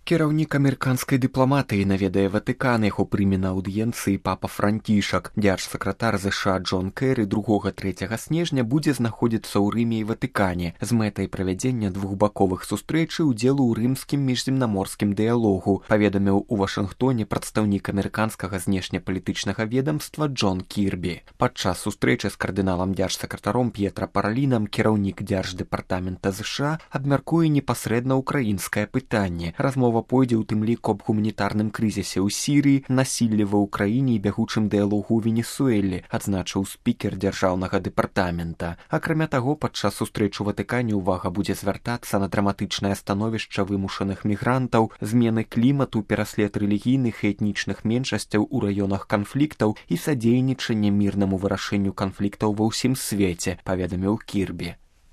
Кіраўнік амерыканскай дыпламатыі наведае Ватыкан, яго прыме на аўдыенцыі папа Францішак. Дзяржсакратар ЗША Джон Кэры 2-3 снежня будзе знаходзіцца ў Рыме і Ватыкане з мэтай правядзення двухбаковых сустрэч і удзелу ў рымскім міжземнаморскім дыялогу, паведаміў у Вашынгтоне прадстаўнік амерыканскага знешнепалітычнага ведамства Джон Кірбі. Падчас сустрэчы з кардыналам дзяржсакратаром П'етра Паралінам кіраўнік дзярждэпартамента ЗША абмяркуе непасрэдна ўкраінскае пытанне. Размова пойдзе ў тым ліку аб гуманітарным крызісе ў Сірыі, насіллі ва ўкраіне і бягучым дыялогу ў Венесуэлі, адзначыў спікер дзяржаўнага дэпартамента. Акрамя таго, падчас сустрэч у Ватыкане ўвага будзе звяртацца на драматычнае становішча вымушаных мігрантаў, змены клімату, пераслед рэлігійных і этнічных меншасцяў у раёнах канфліктаў і садзейнічанне мірнаму вырашэнню канфліктаў ва ўсім свеце, паведаміў Кірбі.